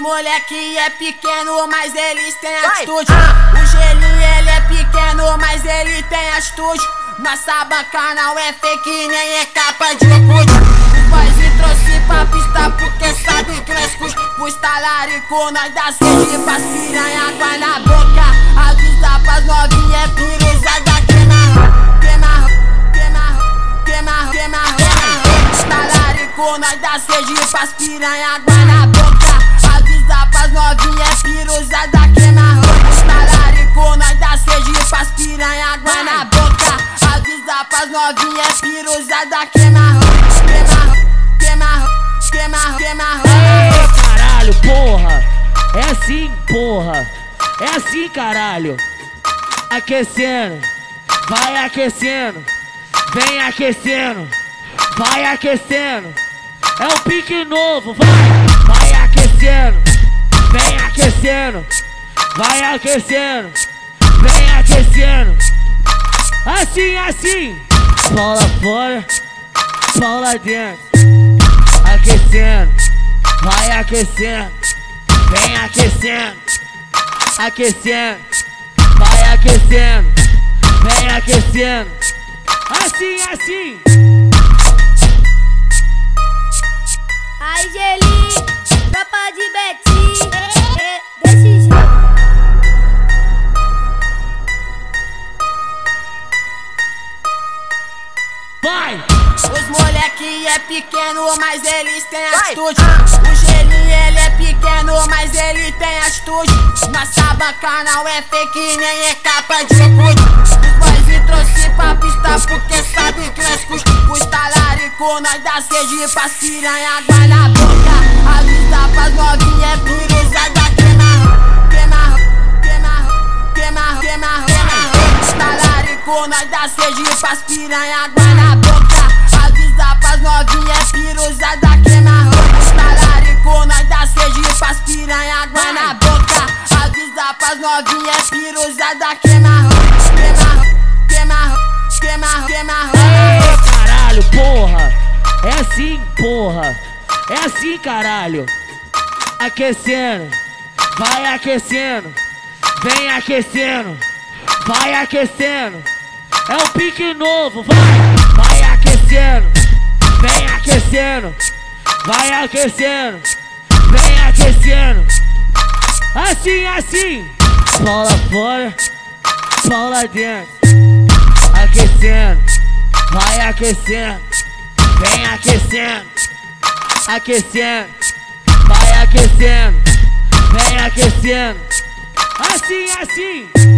moleque é pequeno, mas eles têm atitude. O gelinho ele é pequeno, mas ele tem atitude. Nossa banca não é fake, nem é capa de Orkut. Os boys me trouxe pra pista porque sabe que nós curte. Pros talarico, nós dá sede pras piranha, água na boca. Avisa pras novinha, é piruzada, queima, os talarico, nós dá sede pras piranha, água na boca. Avisa pras novinha, é piruzada, queima. Os talarico, nós dá sede pras piranha, água na boca. Avisa pras novinha, é piruzada, queima. Aê, caralho, porra. É assim, porra. É assim, caralho. Aquecendo, vai aquecendo. Vem aquecendo, vai aquecendo. É o pique novo, vai aquecendo. Vem aquecendo, vai aquecendo. Vem aquecendo. Assim, assim. Bola fora, bola dentro. Aquecendo, vai aquecendo. Vem aquecendo, aquecendo. Vai aquecendo, vem aquecendo. Assim, assim. Aí, Gelinho, tropa de Betinho, desse jeito. Vai! Os moleque é pequeno, mas eles têm atitude. O gelinho ele é pequeno, mas ele tem atitude. Nossa banca não é fake, nem é capa de Orkut. Os boys me trouxe pra pista porque sabe que nós curte. Os talarico, nós dá sede pras piranha, água na boca. Avisa pras novinha, é piruzada, queima. Os talarico, nós dá sede pras piranha, água na boca. Avisa pras novinha, é piruzada, queima. Os talarico, nós dá sede pras piranha, água na boca. Avisa pras novinha, é piruzada, queima. Aê, caralho, porra. É assim, porra. É assim, caralho. Aquecendo, vai aquecendo. Vem aquecendo, vai aquecendo. É o pique novo, vai aquecendo. Vem aquecendo, vai aquecendo. Vem aquecendo. Assim, assim. Bola fora, bola dentro. Aquecendo, vai aquecendo. Vem aquecendo, aquecendo. Vai aquecendo, vem aquecendo. Assim, assim.